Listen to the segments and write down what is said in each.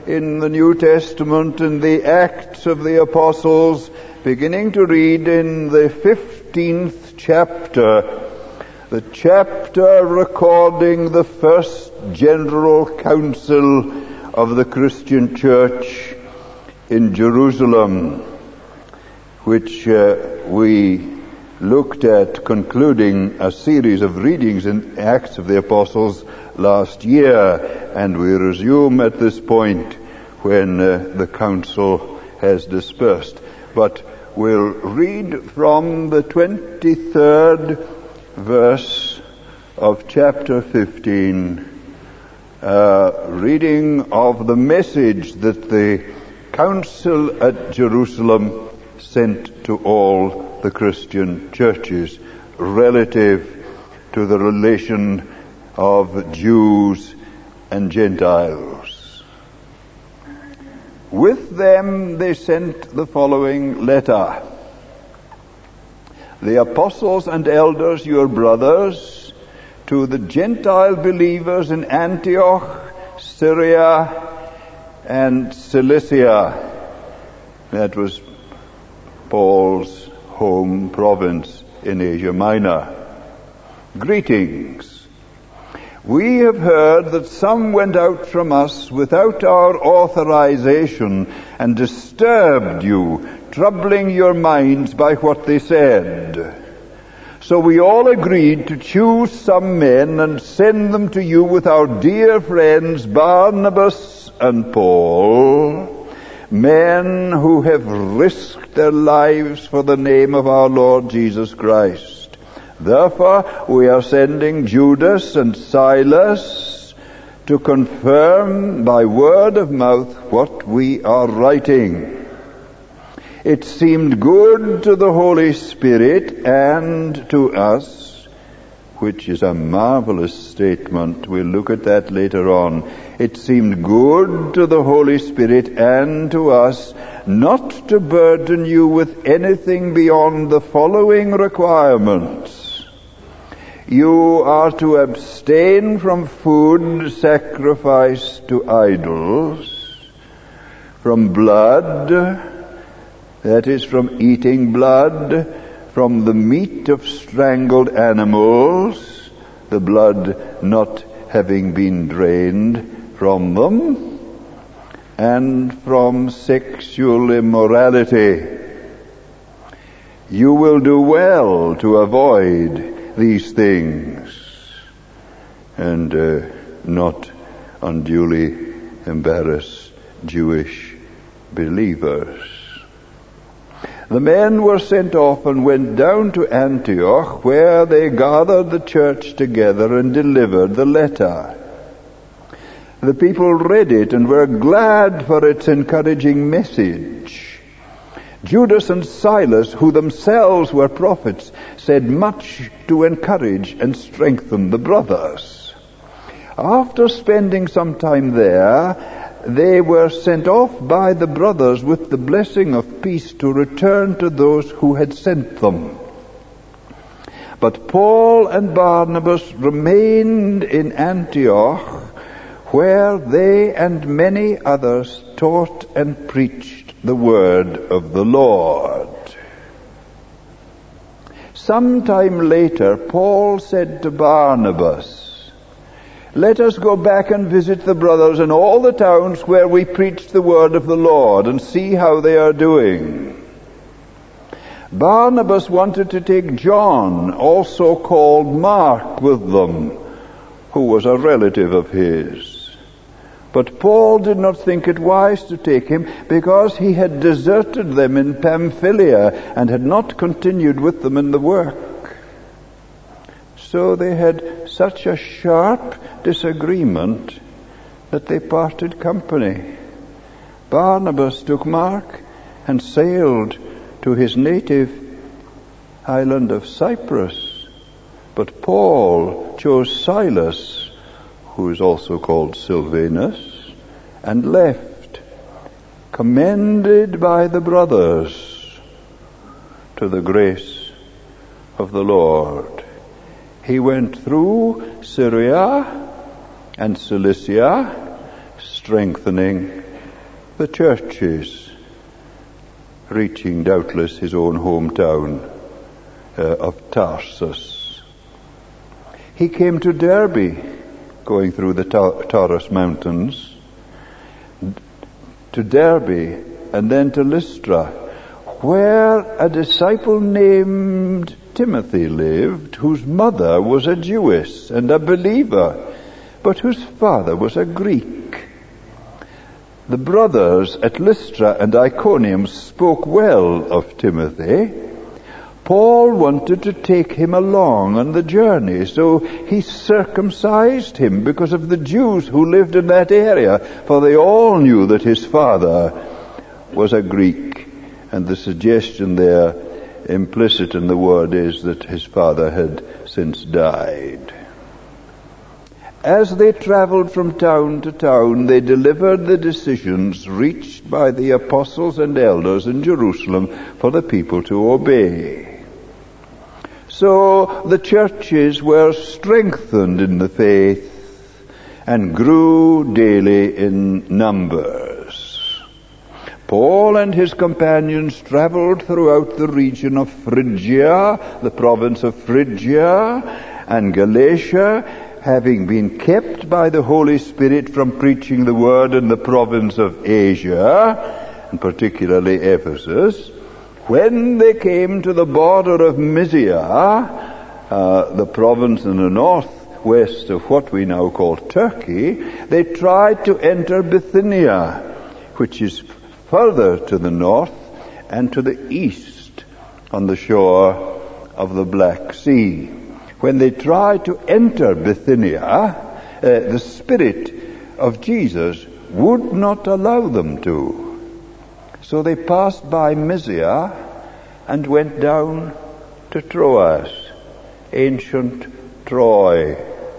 in the New Testament in the Acts of the Apostles, beginning to read in the 15th chapter, the chapter recording the first General Council of the Christian Church in Jerusalem, which we looked at concluding a series of readings in Acts of the Apostles last year, and we resume at this point when the council has dispersed. But we'll read from the 23rd verse of chapter 15, reading of the message that the council at Jerusalem sent to all the Christian churches relative to the relation of Jews and Gentiles. With them they sent the following letter. The apostles and elders, your brothers, to the Gentile believers in Antioch, Syria, and Cilicia. That was Paul's home province in Asia Minor. Greetings. We have heard that some went out from us without our authorization and disturbed you, troubling your minds by what they said. So we all agreed to choose some men and send them to you with our dear friends Barnabas and Paul, men who have risked their lives for the name of our Lord Jesus Christ. Therefore, we are sending Judas and Silas to confirm by word of mouth what we are writing. It seemed good to the Holy Spirit and to us, which is a marvelous statement. We'll look at that later on. It seemed good to the Holy Spirit and to us not to burden you with anything beyond the following requirements. You are to abstain from food sacrificed to idols, from blood, that is, from eating blood, from the meat of strangled animals, the blood not having been drained from them, and from sexual immorality. You will do well to avoid these things and not unduly embarrass Jewish believers. The men were sent off and went down to Antioch, where they gathered the church together and delivered the letter. The people read it and were glad for its encouraging message. Judas and Silas, who themselves were prophets, said much to encourage and strengthen the brothers. After spending some time there, they were sent off by the brothers with the blessing of peace to return to those who had sent them. But Paul and Barnabas remained in Antioch, where they and many others taught and preached the word of the Lord. Sometime later, Paul said to Barnabas, "Let us go back and visit the brothers in all the towns where we preached the word of the Lord and see how they are doing." Barnabas wanted to take John, also called Mark, with them, who was a relative of his. But Paul did not think it wise to take him, because he had deserted them in Pamphylia and had not continued with them in the work. So they had such a sharp disagreement that they parted company. Barnabas took Mark and sailed to his native island of Cyprus, but Paul chose Silas, who is also called Silvanus, and left, commended by the brothers to the grace of the Lord. He went through Syria and Cilicia, strengthening the churches, reaching doubtless his own hometown of Tarsus. He came to Derbe, going through the Taurus Mountains, to Derbe, and then to Lystra, where a disciple named Timothy lived, whose mother was a Jewess and a believer, but whose father was a Greek. The brothers at Lystra and Iconium spoke well of Timothy. Paul wanted to take him along on the journey, so he circumcised him because of the Jews who lived in that area, for they all knew that his father was a Greek. And the suggestion there implicit in the word is that his father had since died. As they traveled from town to town, they delivered the decisions reached by the apostles and elders in Jerusalem for the people to obey. So the churches were strengthened in the faith and grew daily in numbers. Paul and his companions traveled throughout the region of Phrygia, the province of Phrygia, and Galatia, having been kept by the Holy Spirit from preaching the word in the province of Asia, and particularly Ephesus. When they came to the border of Mysia, the province in the northwest of what we now call Turkey, they tried to enter Bithynia, which is further to the north and to the east on the shore of the Black Sea. When they tried to enter Bithynia, the Spirit of Jesus would not allow them to. So they passed by Mysia and went down to Troas, ancient Troy.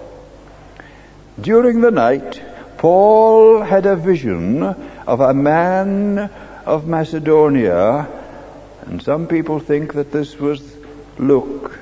During the night, Paul had a vision of a man of Macedonia, and some people think that this was Luke.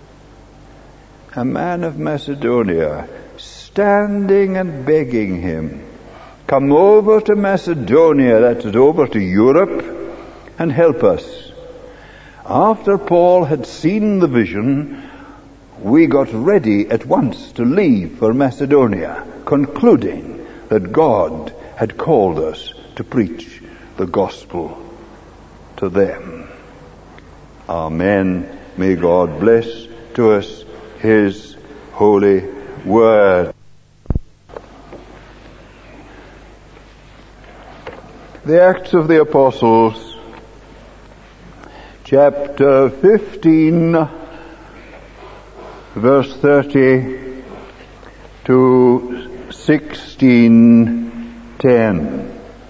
A man of Macedonia standing and begging him, "Come over to Macedonia," that is over to Europe, "and help us." After Paul had seen the vision, we got ready at once to leave for Macedonia, concluding that God had called us to preach the gospel to them. Amen. May God bless to us His holy word. The Acts of the Apostles, chapter 15, verse 30 to 16:10.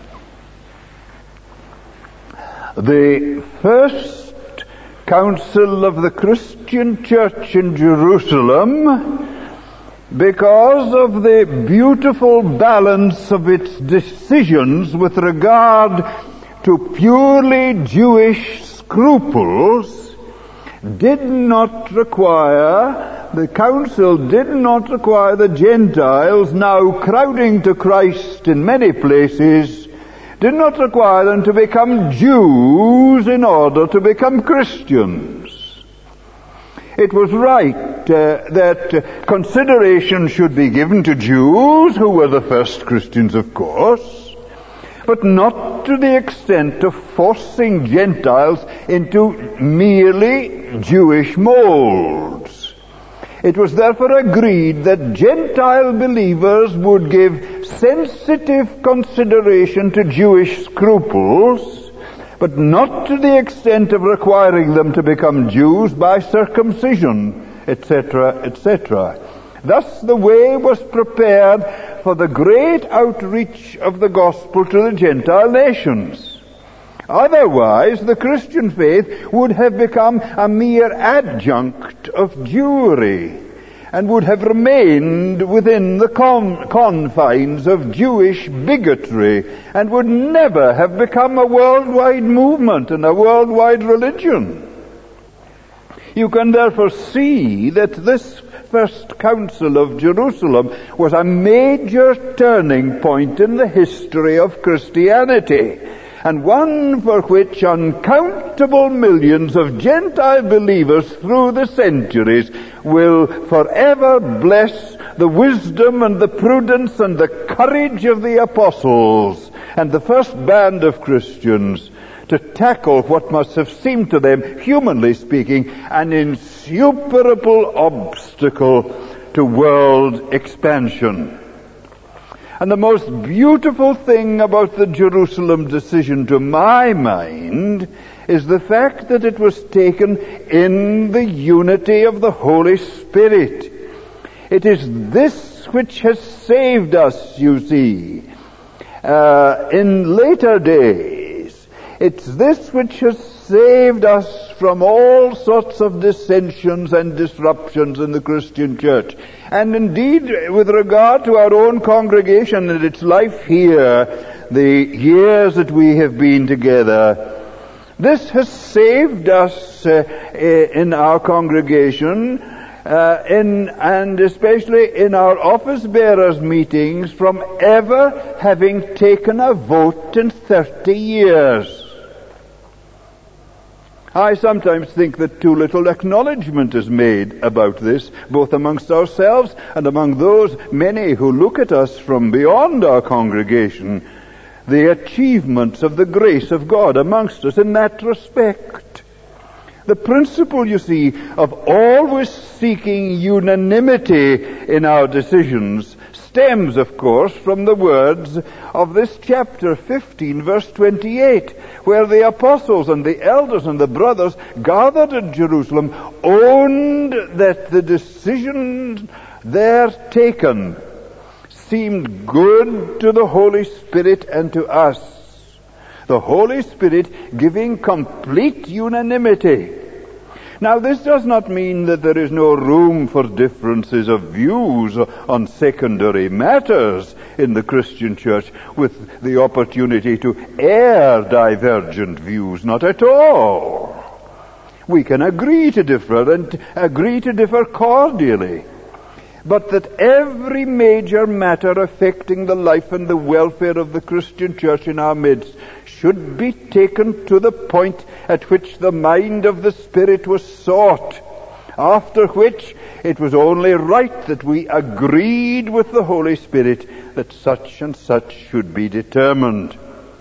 The first council of the Christian church in Jerusalem, because of the beautiful balance of its decisions with regard to purely Jewish scruples, the council did not require the Gentiles, now crowding to Christ in many places, did not require them to become Jews in order to become Christians. It was right that consideration should be given to Jews, who were the first Christians, of course, but not to the extent of forcing Gentiles into merely Jewish molds. It was therefore agreed that Gentile believers would give sensitive consideration to Jewish scruples, but not to the extent of requiring them to become Jews by circumcision, etc., etc. Thus the way was prepared for the great outreach of the gospel to the Gentile nations. Otherwise, the Christian faith would have become a mere adjunct of Jewry and would have remained within the confines of Jewish bigotry and would never have become a worldwide movement and a worldwide religion. You can therefore see that this First Council of Jerusalem was a major turning point in the history of Christianity, and one for which uncountable millions of Gentile believers through the centuries will forever bless the wisdom and the prudence and the courage of the apostles and the first band of Christians to tackle what must have seemed to them, humanly speaking, an insuperable obstacle to world expansion. And the most beautiful thing about the Jerusalem decision, to my mind, is the fact that it was taken in the unity of the Holy Spirit. It is this which has saved us, you see, in later days. It's this which has saved us from all sorts of dissensions and disruptions in the Christian church. And indeed, with regard to our own congregation and its life here, the years that we have been together, this has saved us in our congregation, and especially in our office bearers meetings, from ever having taken a vote in 30 years. I sometimes think that too little acknowledgement is made about this, both amongst ourselves and among those many who look at us from beyond our congregation, the achievements of the grace of God amongst us in that respect. The principle, you see, of always seeking unanimity in our decisions stems, of course, from the words of this chapter 15, verse 28, where the apostles and the elders and the brothers gathered in Jerusalem owned that the decisions there taken seemed good to the Holy Spirit and to us. The Holy Spirit giving complete unanimity. Now, this does not mean that there is no room for differences of views on secondary matters in the Christian church, with the opportunity to air divergent views. Not at all. We can agree to differ, and agree to differ cordially. But that every major matter affecting the life and the welfare of the Christian church in our midst should be taken to the point at which the mind of the Spirit was sought, after which it was only right that we agreed with the Holy Spirit that such and such should be determined.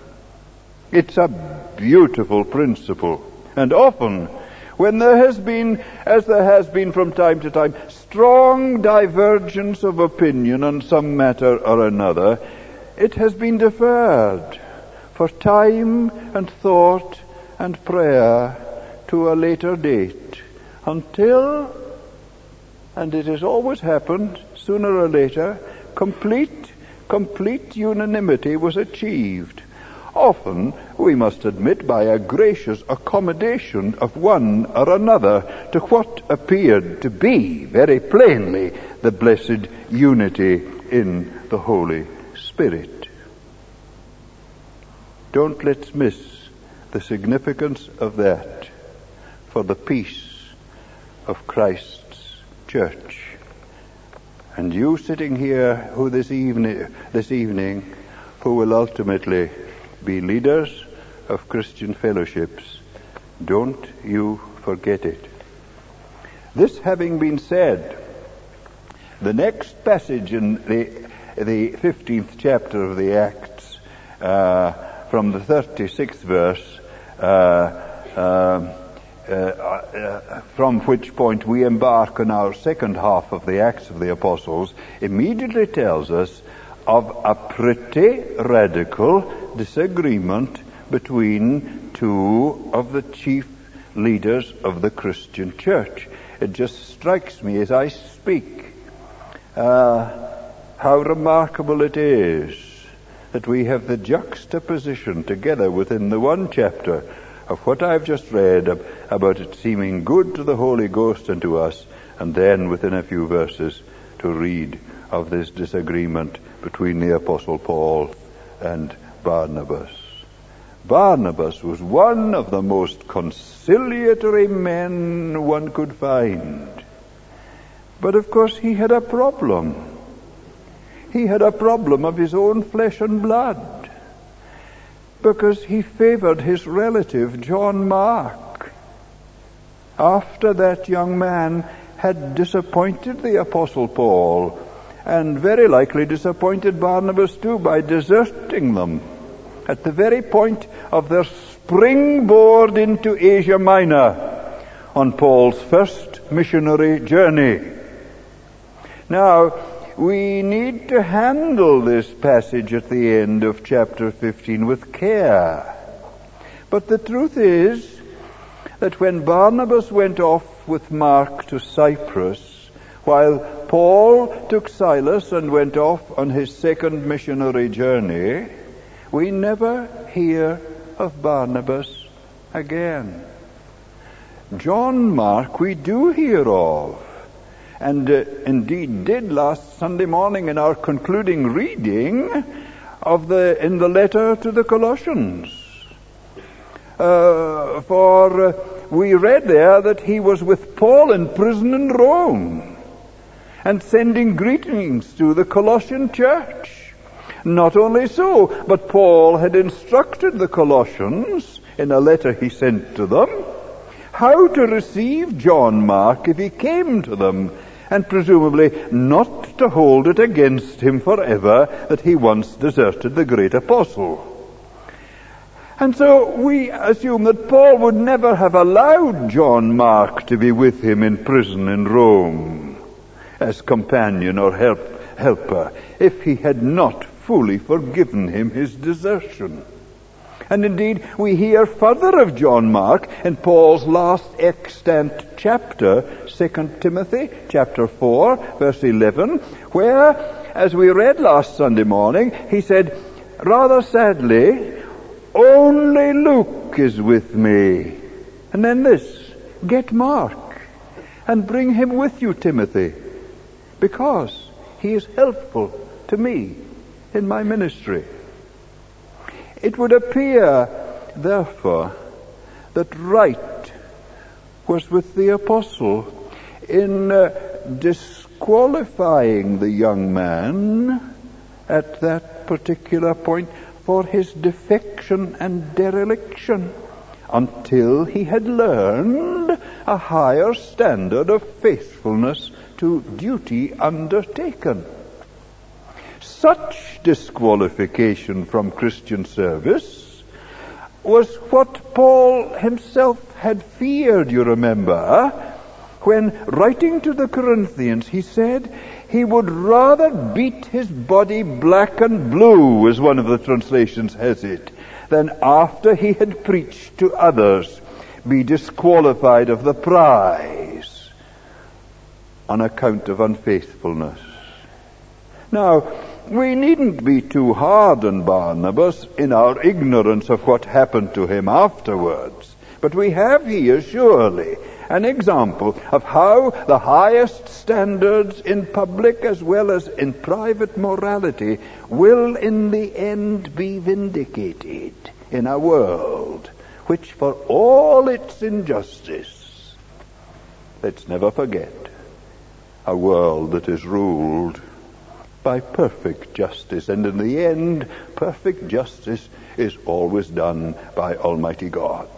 It's a beautiful principle, and often when there has been, as there has been from time to time, strong divergence of opinion on some matter or another, it has been deferred for time and thought and prayer to a later date, until, and it has always happened sooner or later, complete unanimity was achieved. Often, we must admit, by a gracious accommodation of one or another to what appeared to be very plainly the blessed unity in the Holy Spirit. Don't let's miss the significance of that for the peace of Christ's church. And you sitting here who this evening, who will ultimately be leaders of Christian fellowships, don't you forget it. This having been said, the next passage in the 15th chapter of the Acts, from the 36th verse, from which point we embark on our second half of the Acts of the Apostles, immediately tells us of a pretty radical disagreement between two of the chief leaders of the Christian church. It just strikes me as I speak how remarkable it is that we have the juxtaposition together within the one chapter of what I've just read about it seeming good to the Holy Ghost and to us, and then within a few verses to read of this disagreement between the Apostle Paul and Barnabas. Barnabas was one of the most conciliatory men one could find. But of course he had a problem. He had a problem of his own flesh and blood, because he favored his relative John Mark. After that young man had disappointed the Apostle Paul, and very likely disappointed Barnabas too by deserting them at the very point of their springboard into Asia Minor on Paul's first missionary journey. Now, we need to handle this passage at the end of chapter 15 with care. But the truth is that when Barnabas went off with Mark to Cyprus, while Paul took Silas and went off on his second missionary journey, we never hear of Barnabas again. John Mark we do hear of, and indeed did last Sunday morning in our concluding reading in the letter to the Colossians. For we read there that he was with Paul in prison in Rome and sending greetings to the Colossian church. Not only so, but Paul had instructed the Colossians in a letter he sent to them how to receive John Mark if he came to them, and presumably not to hold it against him forever that he once deserted the great apostle. And so we assume that Paul would never have allowed John Mark to be with him in prison in Rome as companion or helper if he had not fully forgiven him his desertion. And indeed, we hear further of John Mark in Paul's last extant chapter, 2 Timothy chapter 4, verse 11, where, as we read last Sunday morning, he said, rather sadly, only Luke is with me. And then this, get Mark and bring him with you, Timothy, because he is helpful to me in my ministry. It would appear, therefore, that right was with the apostle in disqualifying the young man at that particular point for his defection and dereliction until he had learned a higher standard of faithfulness to duty undertaken. Such disqualification from Christian service was what Paul himself had feared, you remember, when writing to the Corinthians he said he would rather beat his body black and blue, as one of the translations has it, than after he had preached to others be disqualified of the prize on account of unfaithfulness. Now, we needn't be too hard on Barnabas in our ignorance of what happened to him afterwards. But we have here, surely, an example of how the highest standards in public as well as in private morality will in the end be vindicated in a world which, for all its injustice, let's never forget, a world that is ruled by perfect justice, and in the end, perfect justice is always done by Almighty God.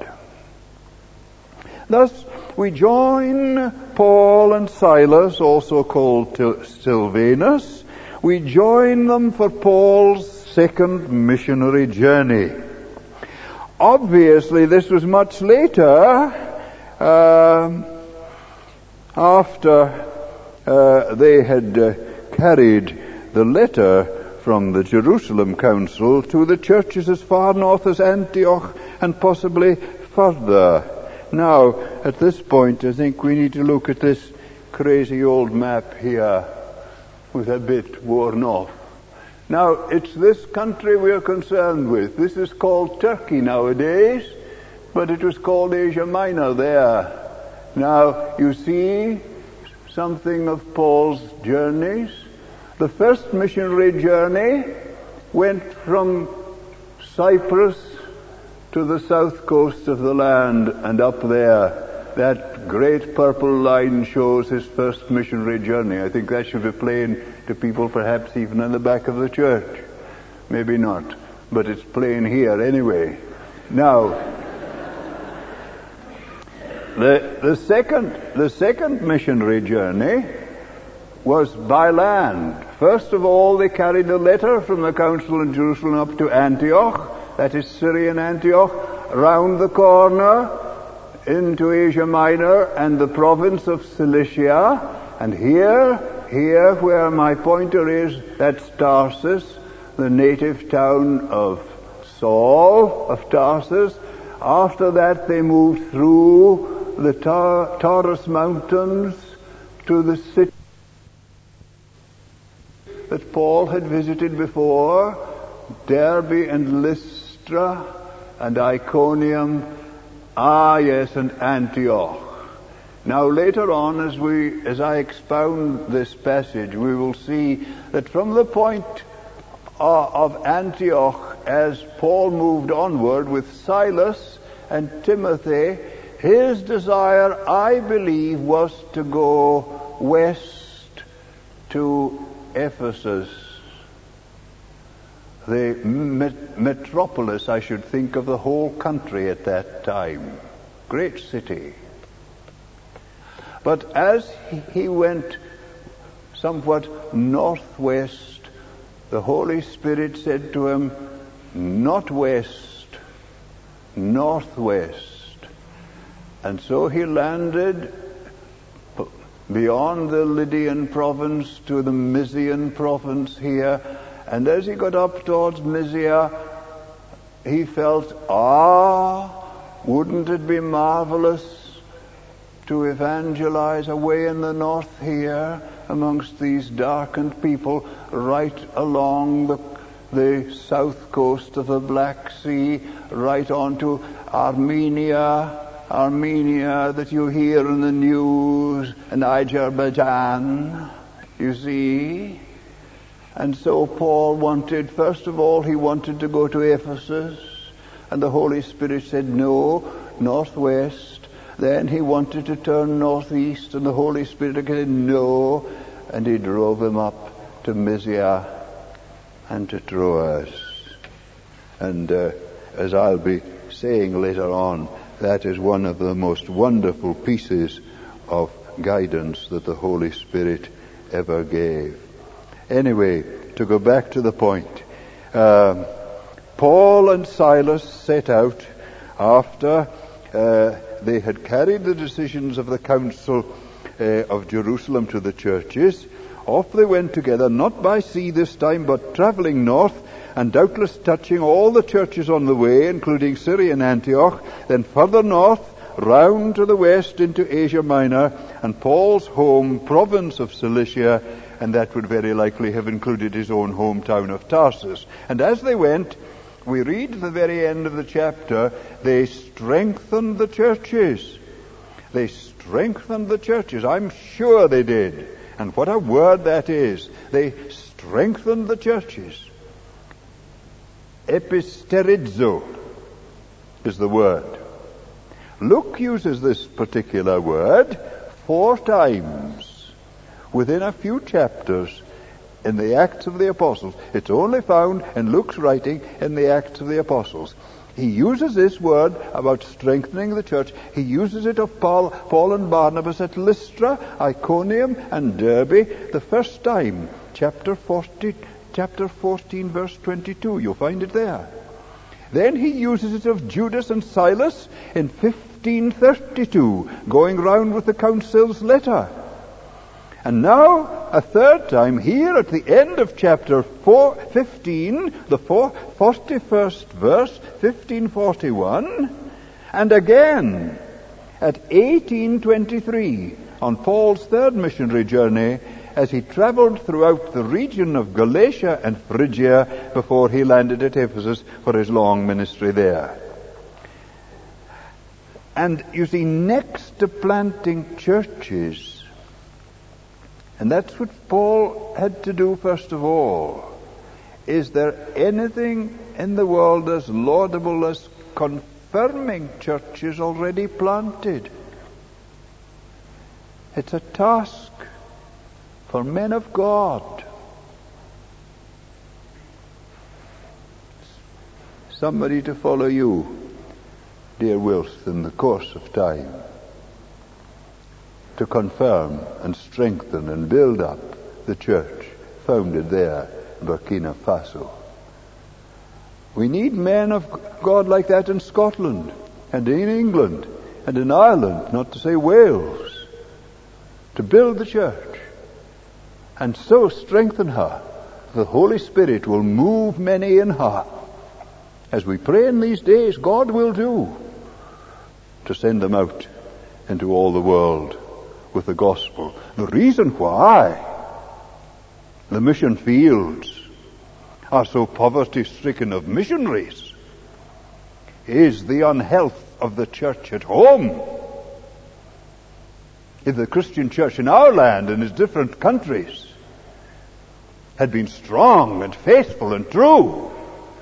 Thus, we join Paul and Silas, also called Silvanus. We join them for Paul's second missionary journey. Obviously, this was much later, after they had carried the letter from the Jerusalem Council to the churches as far north as Antioch and possibly further. Now, at this point, I think we need to look at this crazy old map here with a bit worn off. Now, it's this country we're concerned with. This is called Turkey nowadays, but it was called Asia Minor there. Now, you see something of Paul's journeys. The first missionary journey went from Cyprus to the south coast of the land and up there that great purple line shows his first missionary journey. I think that should be plain to people perhaps even in the back of the church. Maybe not, but it's plain here anyway. Now, the second missionary journey was by land. First of all, they carried a letter from the council in Jerusalem up to Antioch, that is Syrian Antioch, round the corner into Asia Minor and the province of Cilicia. And here where my pointer is, that's Tarsus, the native town of Saul of Tarsus. After that they moved through the Taurus Mountains to the city that Paul had visited before, Derbe and Lystra and Iconium, and Antioch. Now later on, as I expound this passage, we will see that from the point of Antioch, as Paul moved onward with Silas and Timothy, his desire, I believe, was to go west to Ephesus, the metropolis, I should think, of the whole country at that time. Great city. But as he went somewhat northwest, the Holy Spirit said to him, not west, northwest. And so he landed beyond the Lydian province to the Mysian province here. And as he got up towards Mysia, he felt, wouldn't it be marvelous to evangelize away in the north here amongst these darkened people right along the south coast of the Black Sea, right on to Armenia that you hear in the news, and Azerbaijan, you see. And so Paul wanted, first of all, he wanted to go to Ephesus, and the Holy Spirit said, no, northwest. Then he wanted to turn northeast, and the Holy Spirit said, no, and he drove him up to Mysia and to Troas. And as I'll be saying later on, that is one of the most wonderful pieces of guidance that the Holy Spirit ever gave. Anyway, to go back to the point, Paul and Silas set out after they had carried the decisions of the council of Jerusalem to the churches. Off they went together, not by sea this time, but traveling north, and doubtless touching all the churches on the way, including Syrian Antioch, then further north, round to the west into Asia Minor, and Paul's home province of Cilicia, and that would very likely have included his own hometown of Tarsus. And as they went, we read at the very end of the chapter, they strengthened the churches. They strengthened the churches. I'm sure they did. And what a word that is. They strengthened the churches. Episterizo is the word. Luke uses this particular word 4 times within a few chapters in the Acts of the Apostles. It's only found in Luke's writing in the Acts of the Apostles. He uses this word about strengthening the church. He uses it of Paul and Barnabas at Lystra, Iconium, and Derbe the first time. Chapter 14, verse 22. You'll find it there. Then he uses it of Judas and Silas in 1532, going round with the council's letter. And now, a third time, here at the end of chapter 15, the 41st verse, 1541, and again at 1823, on Paul's third missionary journey, as he traveled throughout the region of Galatia and Phrygia before he landed at Ephesus for his long ministry there. And you see, next to planting churches, and that's what Paul had to do first of all, is there anything in the world as laudable as confirming churches already planted? It's a task for men of God. Somebody to follow you, dear Wilf, in the course of time, to confirm and strengthen and build up the church founded there in Burkina Faso. We need men of God like that in Scotland and in England and in Ireland, not to say Wales, to build the church and so strengthen her. The Holy Spirit will move many in her, as we pray in these days, God will do, to send them out into all the world with the gospel. The reason why the mission fields are so poverty-stricken of missionaries is the unhealth of the church at home. If the Christian church in our land and its different countries had been strong and faithful and true,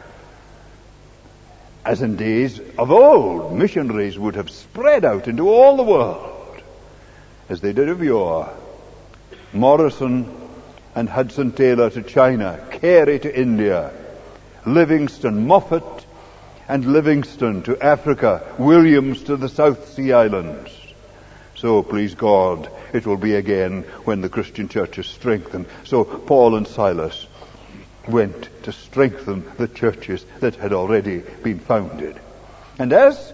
as in days of old, missionaries would have spread out into all the world, as they did of yore. Morrison and Hudson Taylor to China, Carey to India, Livingston, Moffat and Livingston to Africa, Williams to the South Sea Islands. So, please God, it will be again when the Christian church is strengthened. So Paul and Silas went to strengthen the churches that had already been founded. And as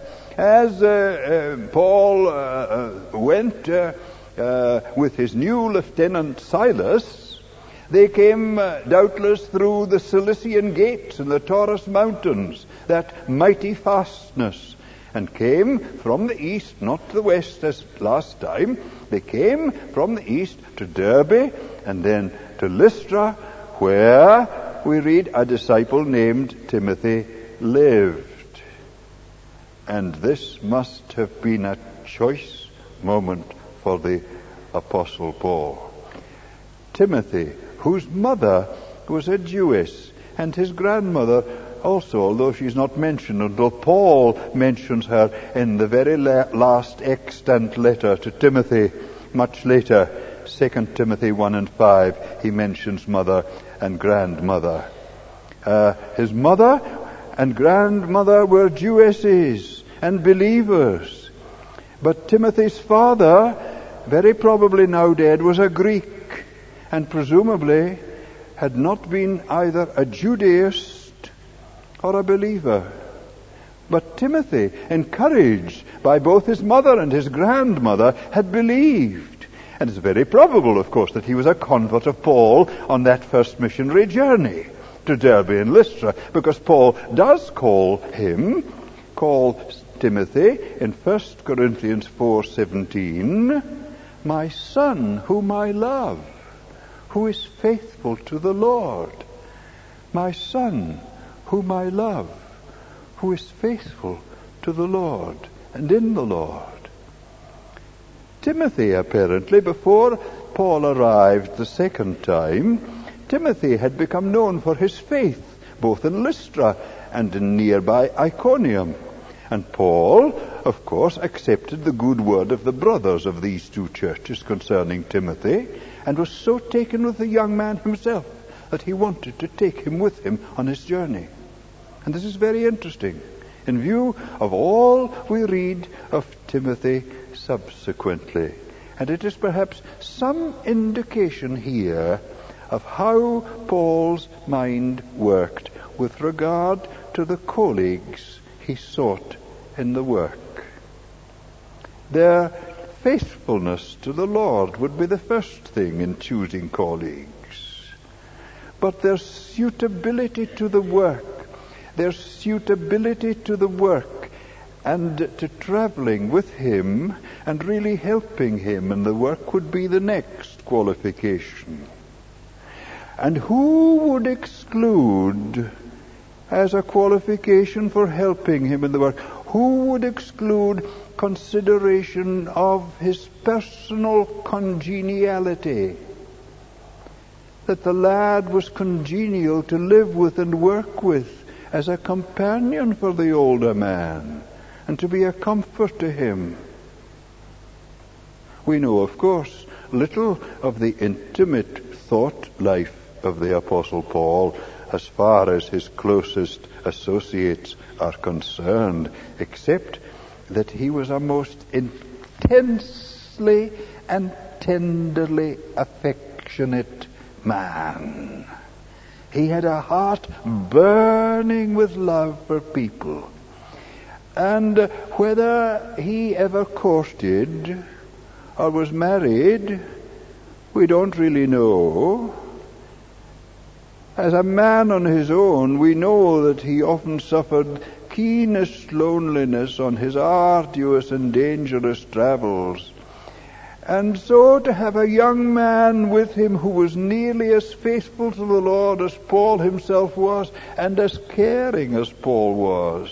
Paul went with his new lieutenant Silas, they came doubtless through the Cilician gates and the Taurus mountains, that mighty fastness, and came from the east, not the west as last time. They came from the east to Derbe and then to Lystra, where we read a disciple named Timothy lived. And this must have been a choice moment for the Apostle Paul. Timothy, whose mother was a Jewess, and his grandmother also, although she's not mentioned, although Paul mentions her in the very last extant letter to Timothy, much later, 2 Timothy 1 and 5, he mentions mother and grandmother. His mother and grandmother were Jewesses and believers. But Timothy's father, very probably now dead, was a Greek, and presumably had not been either a Judaist or a believer. But Timothy, encouraged by both his mother and his grandmother, had believed. And it's very probable, of course, that he was a convert of Paul on that first missionary journey to Derbe and Lystra, because Paul does call Timothy in 1 Corinthians 4:17, my son whom I love, who is faithful to the Lord. My son whom I love, who is faithful to the Lord and in the Lord. Timothy, apparently, before Paul arrived the second time, Timothy had become known for his faith, both in Lystra and in nearby Iconium. And Paul, of course, accepted the good word of the brothers of these two churches concerning Timothy, and was so taken with the young man himself that he wanted to take him with him on his journey. And this is very interesting in view of all we read of Timothy subsequently. And it is perhaps some indication here of how Paul's mind worked with regard to the colleagues he sought in the work. Their faithfulness to the Lord would be the first thing in choosing colleagues. But their suitability to the work, and to traveling with him and really helping him in the work would be the next qualification. And who would exclude, as a qualification for helping him in the work, who would exclude consideration of his personal congeniality? That the lad was congenial to live with and work with as a companion for the older man, and to be a comfort to him. We know, of course, little of the intimate thought life of the Apostle Paul as far as his closest associates are concerned, except that he was a most intensely and tenderly affectionate man. He had a heart burning with love for people. And whether he ever courted or was married, we don't really know. As a man on his own, we know that he often suffered keenest loneliness on his arduous and dangerous travels. And so to have a young man with him who was nearly as faithful to the Lord as Paul himself was, and as caring as Paul was,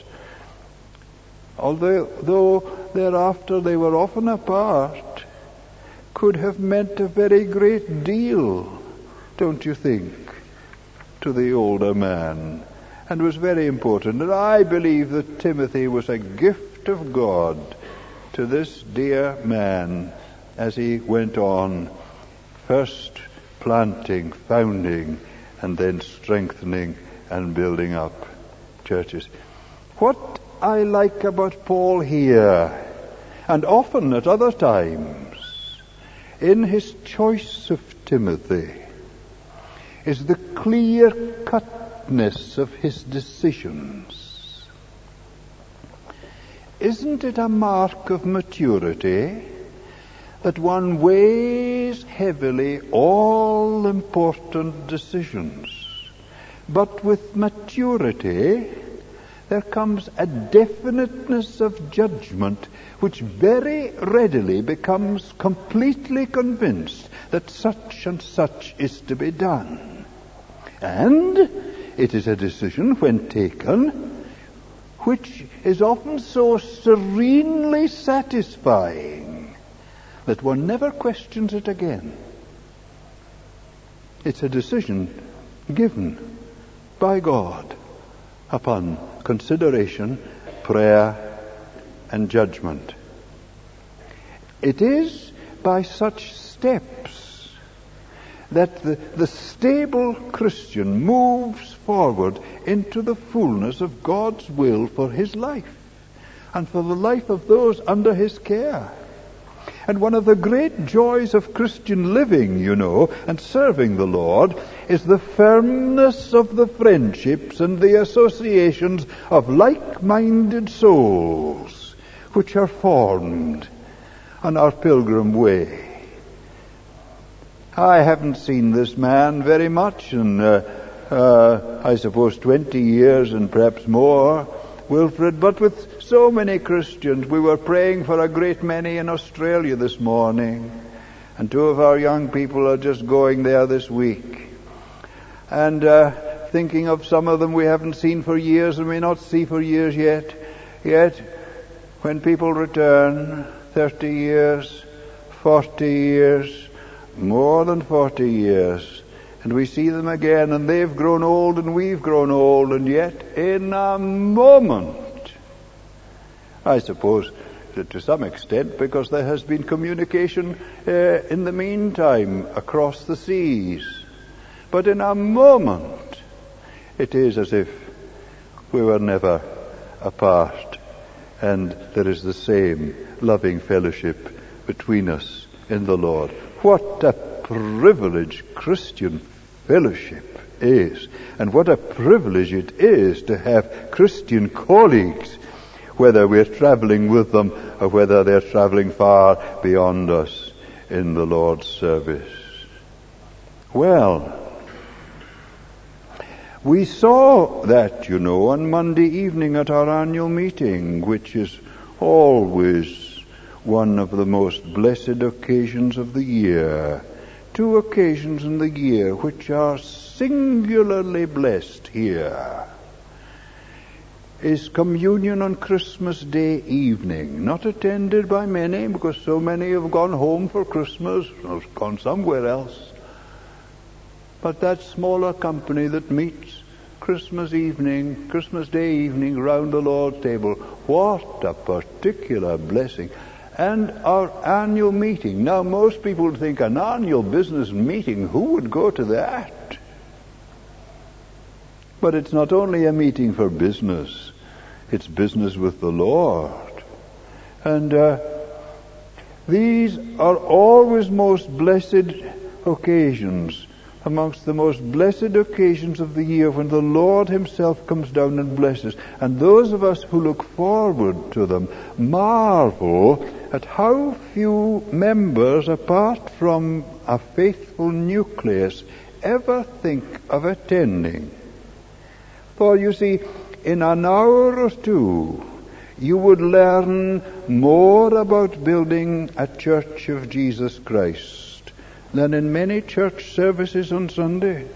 although thereafter they were often apart, could have meant a very great deal, don't you think, to the older man, and was very important. And I believe that Timothy was a gift of God to this dear man as he went on, first planting, founding, and then strengthening and building up churches. What I like about Paul here, and often at other times, in his choice of Timothy, is the clear-cutness of his decisions. Isn't it a mark of maturity that one weighs heavily all important decisions, but with maturity there comes a definiteness of judgment which very readily becomes completely convinced that such and such is to be done. And it is a decision, when taken, which is often so serenely satisfying that one never questions it again. It's a decision given by God upon consideration, prayer, and judgment. It is by such steps that the stable Christian moves forward into the fullness of God's will for his life and for the life of those under his care. And one of the great joys of Christian living, you know, and serving the Lord, is the firmness of the friendships and the associations of like-minded souls which are formed on our pilgrim way. I haven't seen this man very much in, I suppose, 20 years and perhaps more, Wilfred, but with so many Christians. We were praying for a great many in Australia this morning, and 2 of our young people are just going there this week. And thinking of some of them we haven't seen for years and may not see for years yet. Yet, when people return, 30 years, 40 years, more than 40 years, and we see them again, and they've grown old and we've grown old, and yet in a moment, I suppose to some extent because there has been communication in the meantime across the seas, but in a moment it is as if we were never apart, and there is the same loving fellowship between us in the Lord. What a privilege Christian fellowship is, and what a privilege it is to have Christian colleagues, whether we're traveling with them or whether they're traveling far beyond us in the Lord's service. Well, we saw that, you know, on Monday evening at our annual meeting, which is always one of the most blessed occasions of the year. 2 occasions in the year which are singularly blessed here is communion on Christmas Day evening, not attended by many because so many have gone home for Christmas or gone somewhere else, but that smaller company that meets Christmas Day evening round the Lord's table. What a particular blessing. and our annual meeting. Now, most people would think an annual business meeting, who would go to that? But it's not only a meeting for business, it's business with the Lord. And these are always most blessed occasions, amongst the most blessed occasions of the year, when the Lord himself comes down and blesses. And those of us who look forward to them marvel at how few members, apart from a faithful nucleus, ever think of attending. For you see, in an hour or two, you would learn more about building a church of Jesus Christ than in many church services on Sunday.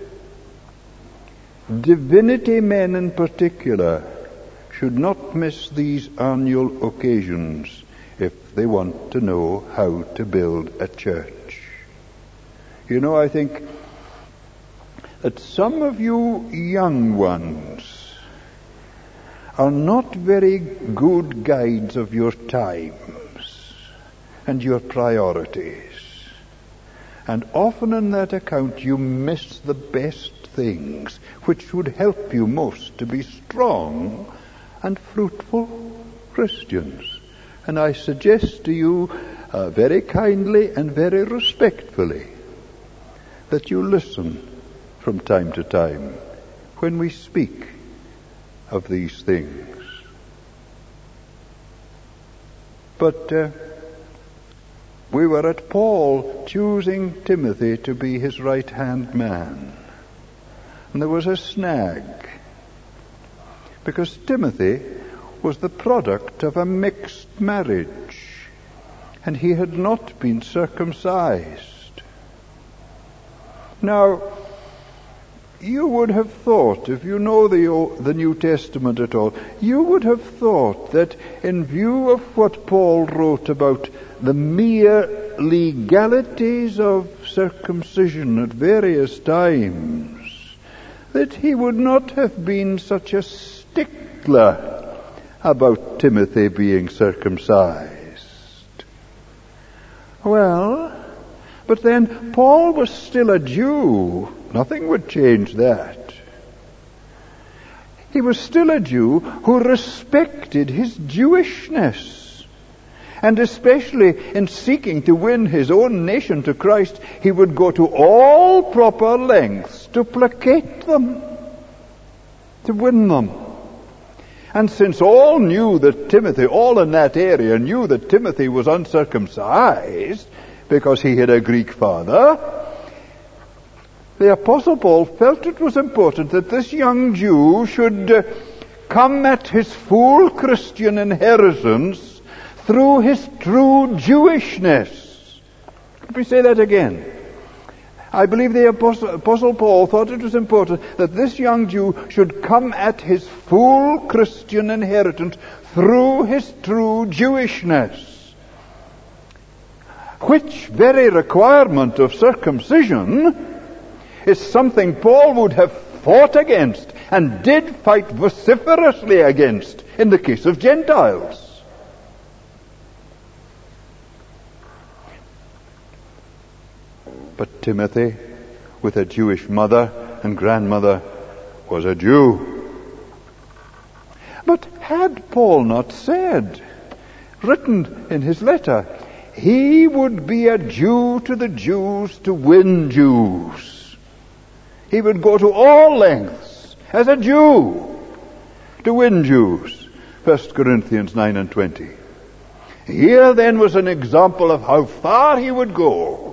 Divinity men in particular should not miss these annual occasions if they want to know how to build a church. You know, I think that some of you young ones are not very good guides of your times and your priorities. And often on that account you miss the best things which would help you most to be strong and fruitful Christians. And I suggest to you very kindly and very respectfully that you listen from time to time when we speak of these things. But we were at Paul choosing Timothy to be his right-hand man. And there was a snag, because Timothy was the product of a mixed marriage, and he had not been circumcised. Now, you would have thought, if you know the New Testament at all, you would have thought that in view of what Paul wrote about the mere legalities of circumcision at various times, that he would not have been such a stickler about Timothy being circumcised. Well, but then Paul was still a Jew. Nothing would change that. He was still a Jew who respected his Jewishness. And especially in seeking to win his own nation to Christ, he would go to all proper lengths to placate them, to win them. And since all knew that Timothy, all in that area knew that Timothy was uncircumcised because he had a Greek father, the Apostle Paul felt it was important that this young Jew should come at his full Christian inheritance through his true Jewishness. Let me say that again. I believe the Apostle Paul thought it was important that this young Jew should come at his full Christian inheritance through his true Jewishness, which very requirement of circumcision is something Paul would have fought against and did fight vociferously against in the case of Gentiles. But Timothy, with a Jewish mother and grandmother, was a Jew. But had Paul not said, written in his letter, he would be a Jew to the Jews to win Jews. He would go to all lengths as a Jew to win Jews. 1 Corinthians 9 and 20. Here then was an example of how far he would go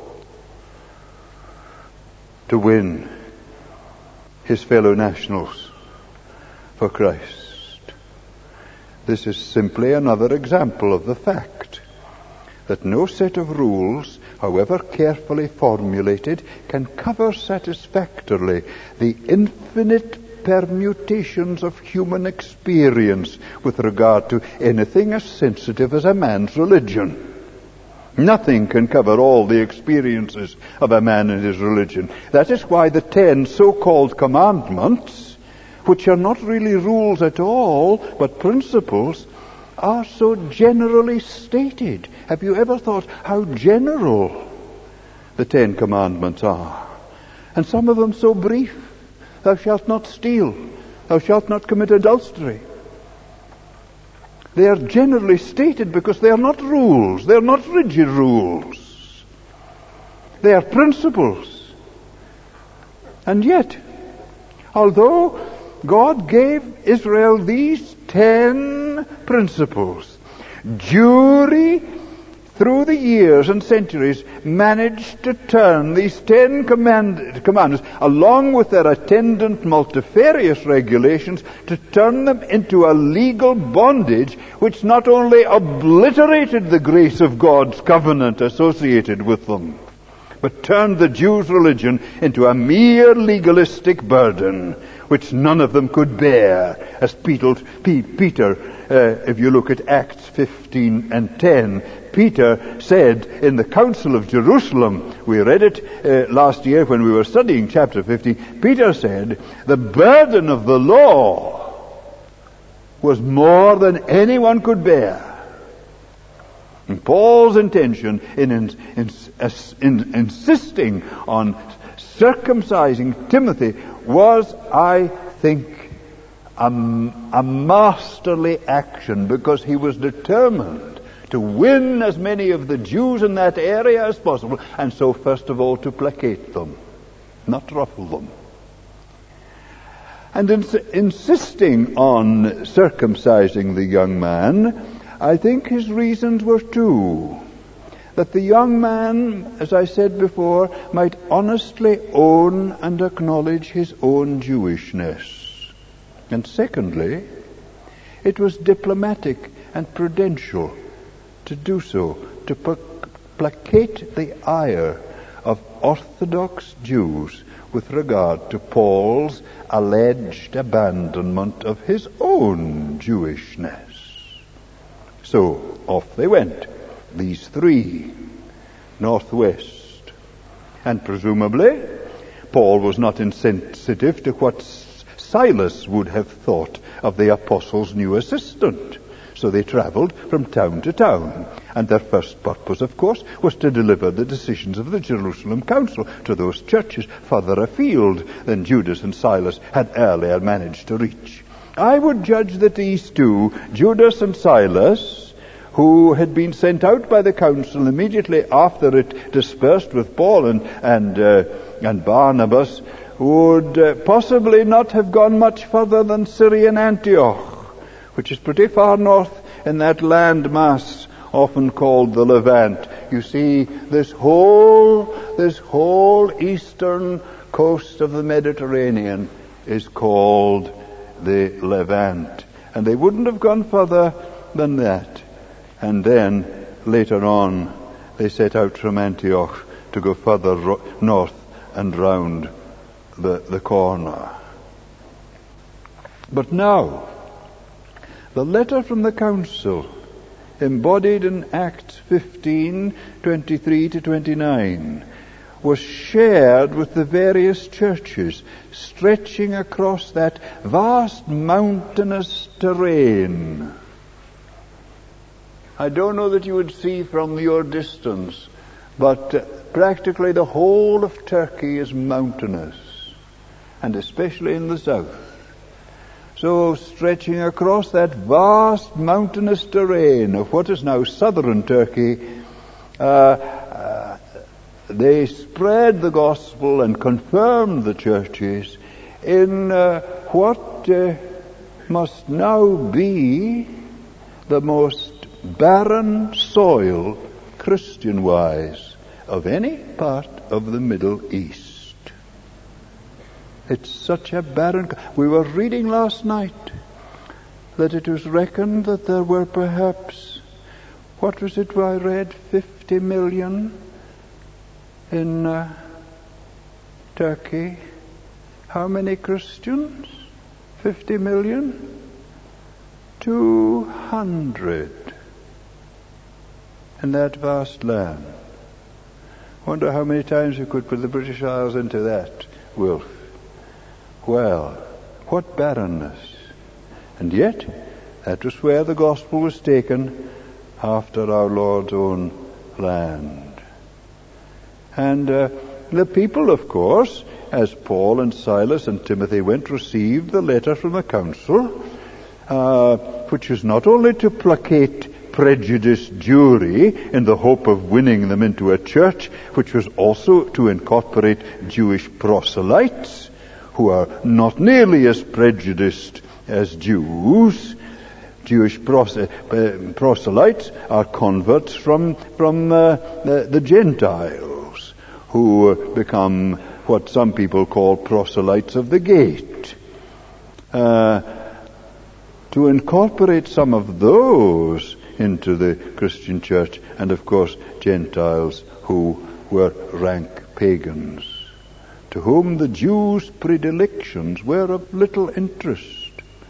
to win his fellow nationals for Christ. This is simply another example of the fact that no set of rules, however carefully formulated, can cover satisfactorily the infinite permutations of human experience with regard to anything as sensitive as a man's religion. Nothing can cover all the experiences of a man and his religion. That is why the 10 so-called commandments, which are not really rules at all, but principles, are so generally stated. Have you ever thought how general the 10 Commandments are? And some of them so brief. Thou shalt not steal. Thou shalt not commit adultery. They are generally stated because they are not rules. They are not rigid rules. They are principles. And yet, although God gave Israel these 10 principles, Jewry, through the years and centuries, managed to turn these 10 commandments, along with their attendant multifarious regulations, to turn them into a legal bondage which not only obliterated the grace of God's covenant associated with them, but turned the Jews' religion into a mere legalistic burden which none of them could bear. As Peter, if you look at Acts 15 and 10, Peter said in the Council of Jerusalem, we read it last year when we were studying chapter 15, Peter said, the burden of the law was more than anyone could bear. And Paul's intention in insisting on circumcising Timothy was, I think, a masterly action, because he was determined to win as many of the Jews in that area as possible, and so first of all to placate them, not ruffle them. And insisting on circumcising the young man, I think his reasons were two. That the young man, as I said before, might honestly own and acknowledge his own Jewishness. And secondly, it was diplomatic and prudential to do so, to placate the ire of Orthodox Jews with regard to Paul's alleged abandonment of his own Jewishness. So off they went, these 3, northwest. And presumably, Paul was not insensitive to what Silas would have thought of the apostles' new assistant. So they travelled from town to town. And their first purpose, of course, was to deliver the decisions of the Jerusalem Council to those churches further afield than Judas and Silas had earlier managed to reach. I would judge that these two, Judas and Silas, who had been sent out by the council immediately after it dispersed with Paul and Barnabas, would possibly not have gone much further than Syrian Antioch, which is pretty far north in that land mass often called the Levant. You see, this whole eastern coast of the Mediterranean is called the Levant. And they wouldn't have gone further than that. And then, later on, they set out from Antioch to go further north and round the corner. But now, the letter from the council, embodied in Acts 15:23 to 29, was shared with the various churches, stretching across that vast mountainous terrain. I don't know that you would see from your distance, but practically the whole of Turkey is mountainous, and especially in the south. So stretching across that vast mountainous terrain of what is now southern Turkey, they spread the gospel and confirmed the churches in what must now be the most barren soil, Christian-wise, of any part of the Middle East. It's such a barren... We were reading last night that it was reckoned that there were perhaps, what was it I read, 50 million in Turkey. How many Christians? 50 million? 200 in that vast land. Wonder how many times we could put the British Isles into that, Wilf. Well, what barrenness. And yet, That was where the gospel was taken, after our Lord's own land. And the people, of course, as Paul and Silas and Timothy went, received the letter from the council, which was not only to placate prejudiced Jewry in the hope of winning them into a church, which was also to incorporate Jewish proselytes, who are not nearly as prejudiced as Jews. Jewish proselytes are converts from the Gentiles, who become what some people call proselytes of the gate. To incorporate some of those into the Christian church, and of course Gentiles who were rank pagans, to whom the Jews' predilections were of little interest.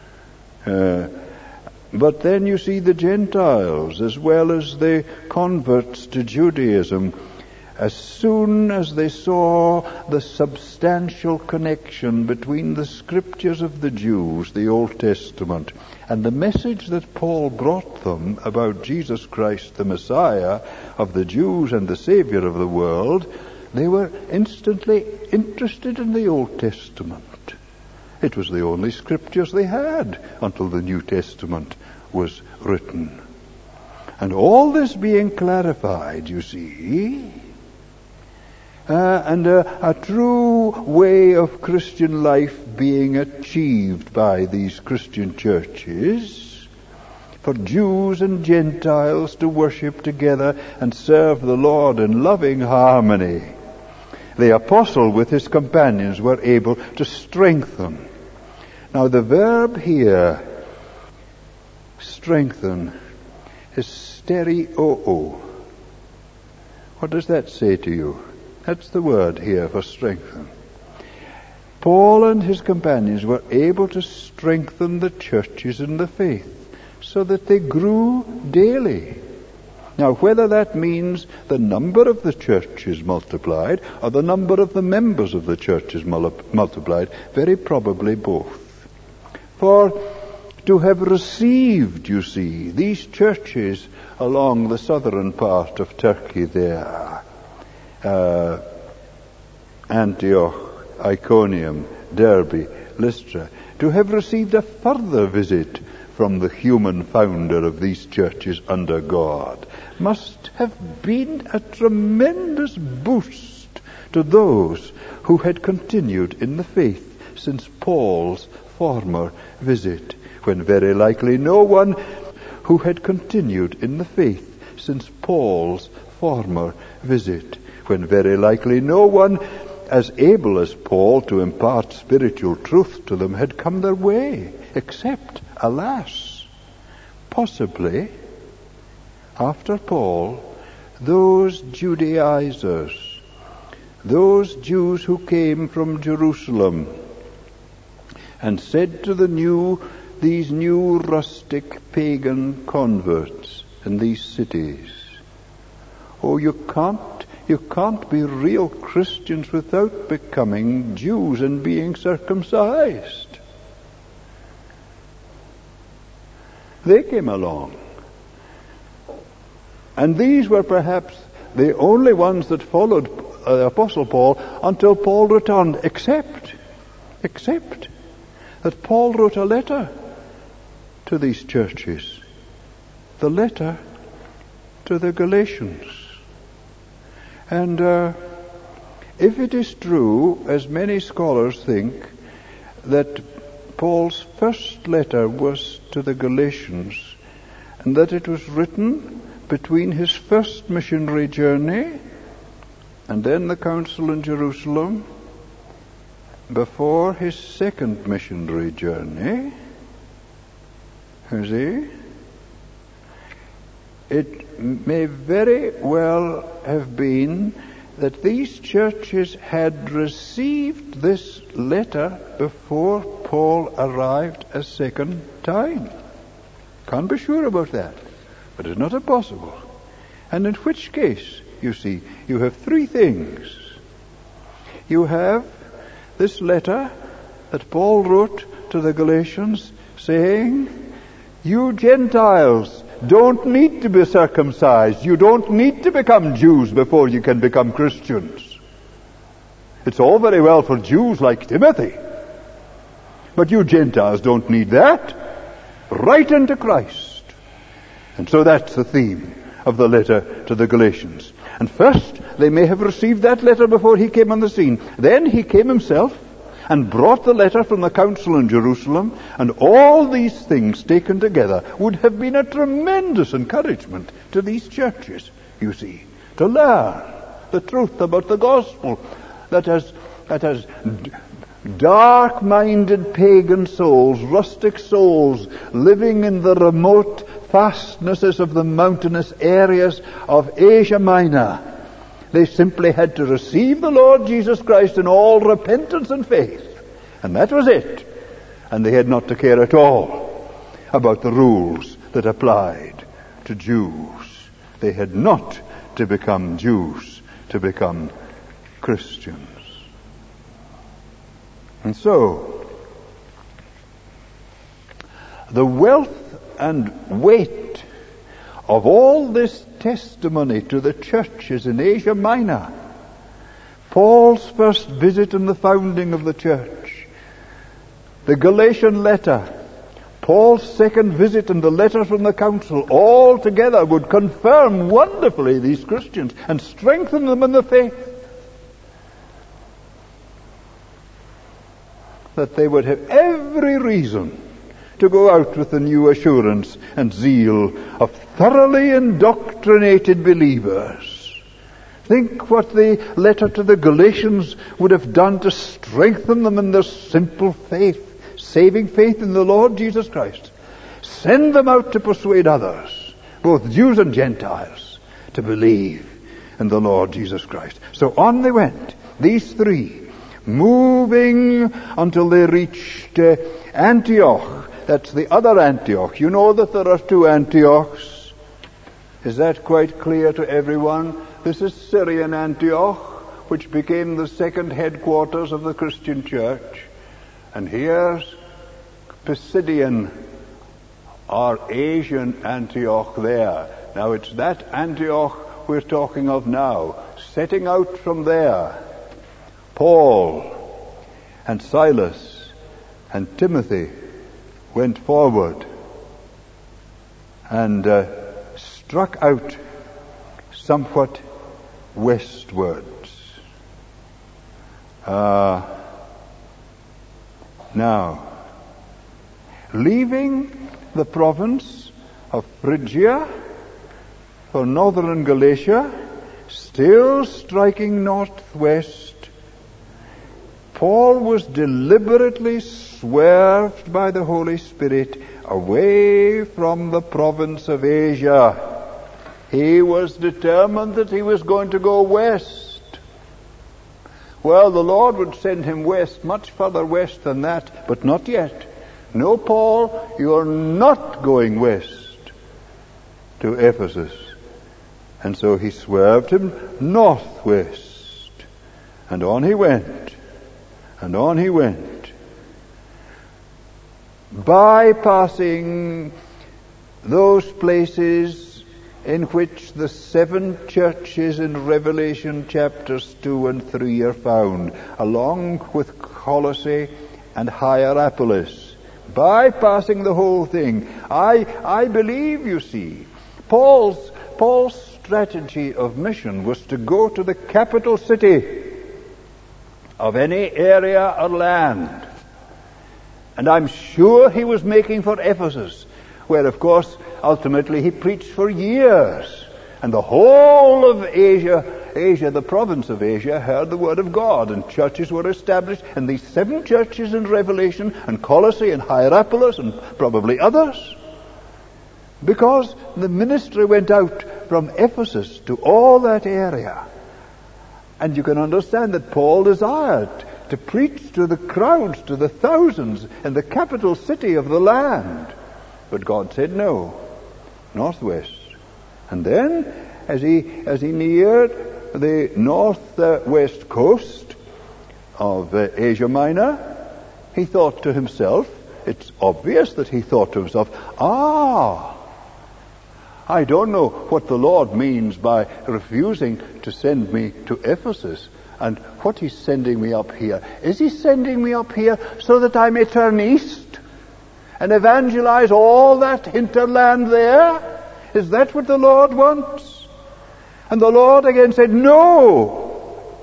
But then you see the Gentiles, as well as the converts to Judaism, as soon as they saw the substantial connection between the scriptures of the Jews, the Old Testament, and the message that Paul brought them about Jesus Christ, the Messiah of the Jews and the Savior of the world, they were instantly interested in the Old Testament. It was the only scriptures they had until the New Testament was written. And all this being clarified, you see, and a true way of Christian life being achieved by these Christian churches, for Jews and Gentiles to worship together and serve the Lord in loving harmony, the apostle with his companions were able to strengthen. Now the verb here, strengthen, is stereoo. What does that say to you? That's the word here for strengthen. Paul and his companions were able to strengthen the churches in the faith so that they grew daily. Now, whether that means the number of the church is multiplied or the number of the members of the church is multiplied, very probably both. For to have received, you see, these churches along the southern part of Turkey there, Antioch, Iconium, Derbe, Lystra, to have received a further visit from the human founder of these churches under God must have been a tremendous boost to those who had continued in the faith since Paul's former visit, when very likely no one who had continued in the faith since Paul's former visit, when very likely no one as able as Paul to impart spiritual truth to them had come their way, except, alas, possibly, after Paul, those Judaizers, those Jews who came from Jerusalem and said to these new rustic pagan converts in these cities, oh, you can't be real Christians without becoming Jews and being circumcised. They came along. And these were perhaps the only ones that followed Apostle Paul until Paul returned, except that Paul wrote a letter to these churches, the letter to the Galatians. And if it is true, as many scholars think, that Paul's first letter was to the Galatians, and that it was written between his first missionary journey and then the council in Jerusalem, before his second missionary journey, you see, it may very well have been that these churches had received this letter before Paul arrived a second time. Can't be sure about that, but it's not impossible. And in which case, you see, you have three things. You have this letter that Paul wrote to the Galatians saying, You Gentiles don't need to be circumcised. You don't need to become Jews before you can become Christians. It's all very well for Jews like Timothy. But you Gentiles don't need that. Right into Christ. And so that's the theme of the letter to the Galatians. And first, they may have received that letter before he came on the scene. Then he came himself and brought the letter from the council in Jerusalem, and all these things taken together would have been a tremendous encouragement to these churches, you see, to learn the truth about the gospel that has dark-minded pagan souls, rustic souls, living in the remote fastnesses of the mountainous areas of Asia Minor. They simply had to receive the Lord Jesus Christ in all repentance and faith. And that was it. And they had not to care at all about the rules that applied to Jews. They had not to become Jews to become Christians. And so, the wealth and weight of all this testimony to the churches in Asia Minor, Paul's first visit and the founding of the church, the Galatian letter, Paul's second visit and the letter from the council, all together would confirm wonderfully these Christians and strengthen them in the faith, that they would have every reason to go out with the new assurance and zeal of thoroughly indoctrinated believers. Think what the letter to the Galatians would have done to strengthen them in their simple faith, saving faith in the Lord Jesus Christ. Send them out to persuade others, both Jews and Gentiles, to believe in the Lord Jesus Christ. So on they went, these three, moving until they reached Antioch. That's the other Antioch. You know that there are two Antiochs. Is that quite clear to everyone? This is Syrian Antioch, which became the second headquarters of the Christian church. And here's Pisidian or Asian Antioch there. Now it's that Antioch we're talking of now. Setting out from there, Paul and Silas and Timothy went forward and struck out somewhat westwards. Now, leaving the province of Phrygia for northern Galatia, still striking northwest, Paul was deliberately swerved by the Holy Spirit away from the province of Asia. He was determined that he was going to go west. Well, the Lord would send him west, much further west than that, but not yet. No, Paul, you're not going west to Ephesus. And so he swerved him northwest. And on he went. And on he went, bypassing those places in which the 7 churches in Revelation chapters 2 and 3 are found, along with Colossae and Hierapolis. Bypassing the whole thing. I believe, you see, Paul's strategy of mission was to go to the capital city of any area or land. And I'm sure he was making for Ephesus, where, of course, ultimately he preached for years. And the whole of Asia, the province of Asia, heard the word of God, and churches were established. And these 7 churches in Revelation, and Colossae and Hierapolis, and probably others, because the ministry went out from Ephesus to all that area. And you can understand that Paul desired to preach to the crowds, to the thousands, in the capital city of the land. But God said no, northwest. And then, as he neared the northwest coast of Asia Minor, he thought to himself, it's obvious that he thought to himself, I don't know what the Lord means by refusing to send me to Ephesus, and what he's sending me up here. Is he sending me up here so that I may turn east and evangelize all that hinterland there? Is that what the Lord wants? And the Lord again said, no,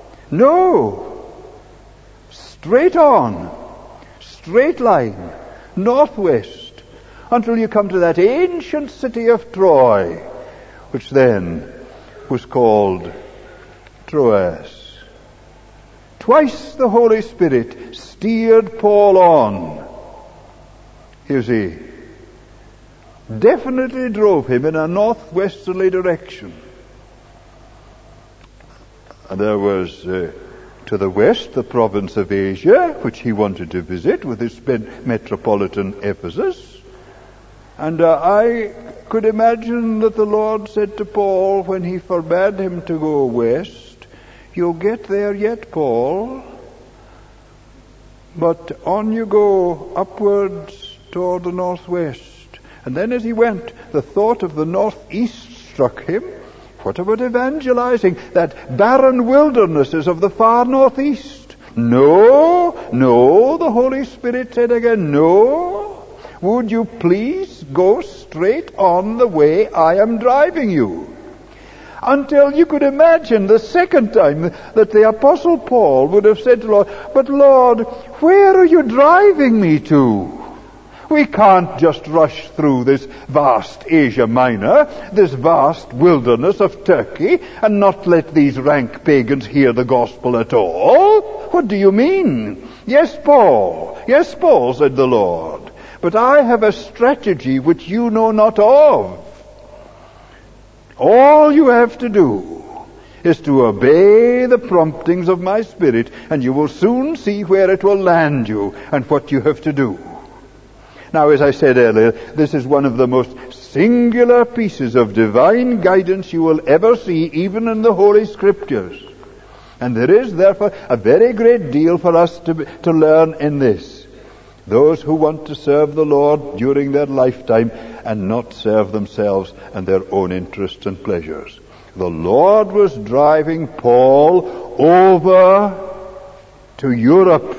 straight on, straight line, northwest, until you come to that ancient city of Troy, which then was called Troas. Twice the Holy Spirit steered Paul on. You see, definitely drove him in a northwesterly direction. And there was to the west the province of Asia, which he wanted to visit with his metropolitan Ephesus. And I could imagine that the Lord said to Paul when he forbade him to go west, "You'll get there yet, Paul, but on you go upwards toward the northwest." And then as he went, the thought of the northeast struck him. What about evangelizing that barren wildernesses of the far northeast? No, the Holy Spirit said again, no. Would you please go straight on the way I am driving you? Until you could imagine the second time that the Apostle Paul would have said to the Lord, "But Lord, where are you driving me to? We can't just rush through this vast Asia Minor, this vast wilderness of Turkey, and not let these rank pagans hear the gospel at all. What do you mean?" Yes, Paul, said the Lord, "but I have a strategy which you know not of. All you have to do is to obey the promptings of my Spirit, and you will soon see where it will land you and what you have to do." Now, as I said earlier, this is one of the most singular pieces of divine guidance you will ever see, even in the Holy Scriptures. And there is, therefore, a very great deal for us to learn in this. Those who want to serve the Lord during their lifetime and not serve themselves and their own interests and pleasures. The Lord was driving Paul over to Europe.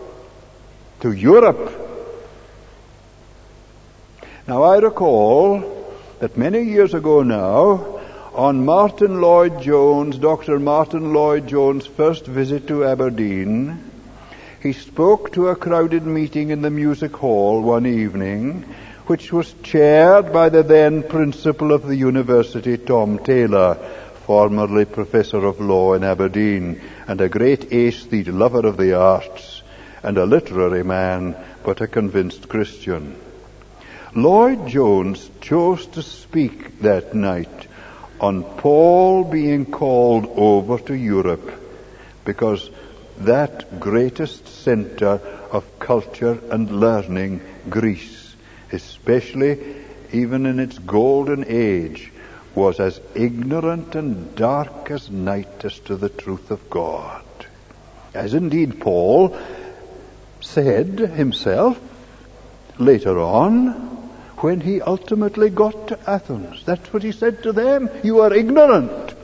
Now, I recall that many years ago now, on Martin Lloyd-Jones, Dr. Martin Lloyd-Jones' first visit to Aberdeen, he spoke to a crowded meeting in the music hall one evening, which was chaired by the then principal of the university, Tom Taylor, formerly professor of law in Aberdeen, and a great aesthete, lover of the arts, and a literary man, but a convinced Christian. Lloyd-Jones chose to speak that night on Paul being called over to Europe, because that greatest center of culture and learning, Greece, especially even in its golden age, was as ignorant and dark as night as to the truth of God. As indeed Paul said himself later on, when he ultimately got to Athens. That's what he said to them. "You are ignorant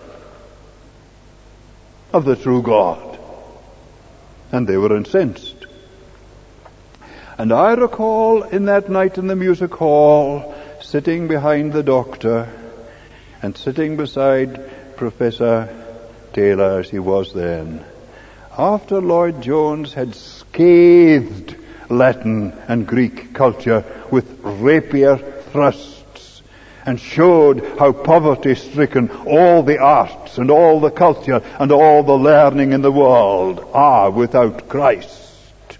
of the true God." And they were incensed. And I recall in that night in the music hall, sitting behind the doctor and sitting beside Professor Taylor, as he was then, after Lloyd-Jones had scathed Latin and Greek culture with rapier thrusts and showed how poverty-stricken all the arts and all the culture and all the learning in the world are without Christ.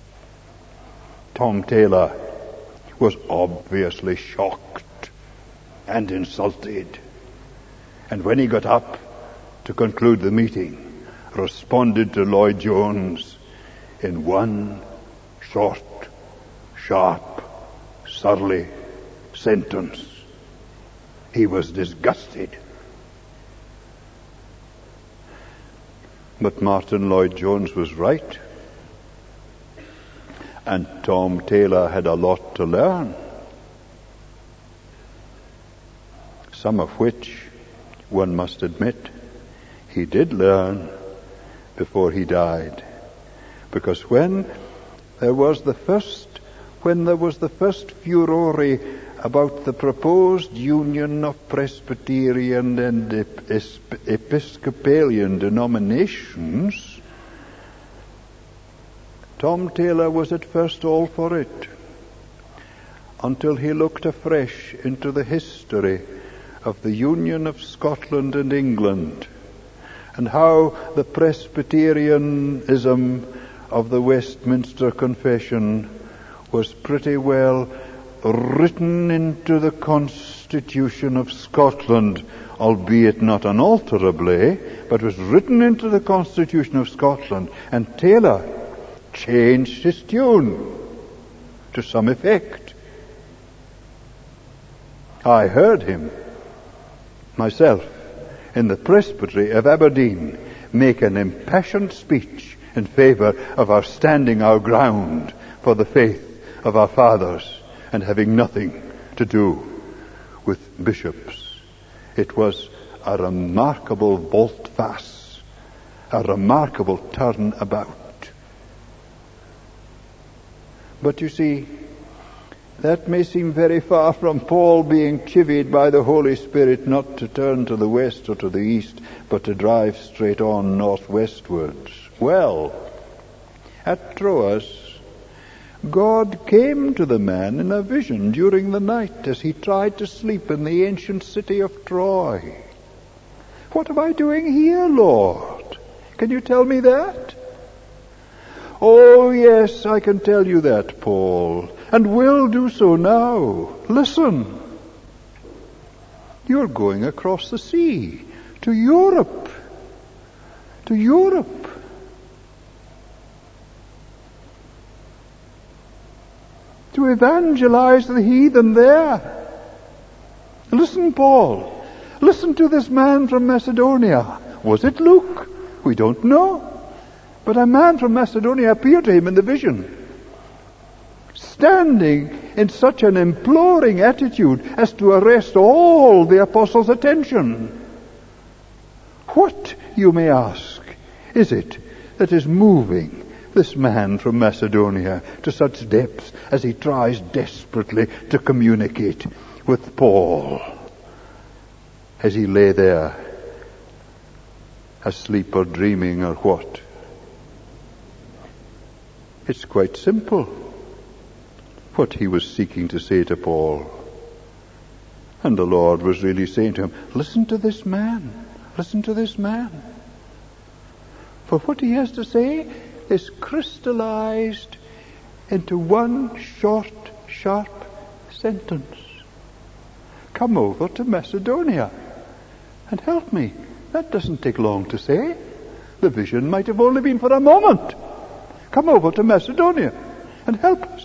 Tom Taylor was obviously shocked and insulted, and when he got up to conclude the meeting, responded to Lloyd-Jones in one short, sharp, surly sentence. He was disgusted. But Martin Lloyd-Jones was right. And Tom Taylor had a lot to learn, some of which, one must admit, he did learn before he died. Because when there was the first furore about the proposed union of Presbyterian and Episcopalian denominations, Tom Taylor was at first all for it, until he looked afresh into the history of the union of Scotland and England, and how the Presbyterianism of the Westminster Confession was pretty well written into the Constitution of Scotland, albeit not unalterably, but was written into the Constitution of Scotland. And Taylor changed his tune to some effect. I heard him myself in the Presbytery of Aberdeen make an impassioned speech in favour of our standing our ground for the faith of our fathers and having nothing to do with bishops. It was a remarkable volte-face, a remarkable turn about. But you see, that may seem very far from Paul being chivied by the Holy Spirit not to turn to the west or to the east, but to drive straight on northwestwards. Well, at Troas, God came to the man in a vision during the night as he tried to sleep in the ancient city of Troy. What am I doing here, Lord? Can you tell me that? Oh, yes, I can tell you that, Paul, and will do so now. Listen. You're going across the sea to Europe. To Europe. To evangelize the heathen there. Listen, Paul. Listen to this man from Macedonia. Was it Luke? We don't know. But a man from Macedonia appeared to him in the vision, standing in such an imploring attitude as to arrest all the apostles' attention. What, you may ask, is it that is moving this man from Macedonia to such depths as he tries desperately to communicate with Paul as he lay there, asleep or dreaming or what? It's quite simple what he was seeking to say to Paul. And the Lord was really saying to him, listen to this man. Listen to this man. For what he has to say is crystallized into one short, sharp sentence. Come over to Macedonia and help me. That doesn't take long to say. The vision might have only been for a moment. Come over to Macedonia and help us.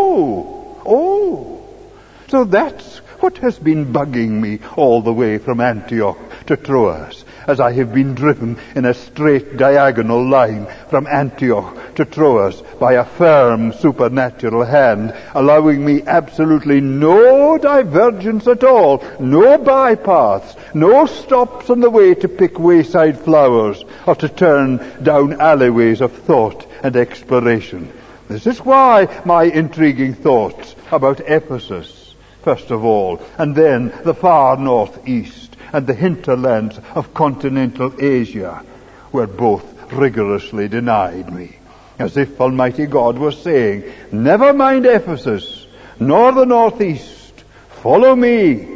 Oh. So that's what has been bugging me all the way from Antioch to Troas, as I have been driven in a straight diagonal line from Antioch to Troas by a firm supernatural hand, allowing me absolutely no divergence at all, no bypaths, no stops on the way to pick wayside flowers or to turn down alleyways of thought and exploration. This is why my intriguing thoughts about Ephesus, first of all, and then the far northeast and the hinterlands of continental Asia were both rigorously denied me, as if Almighty God was saying, never mind Ephesus, nor the northeast, follow me.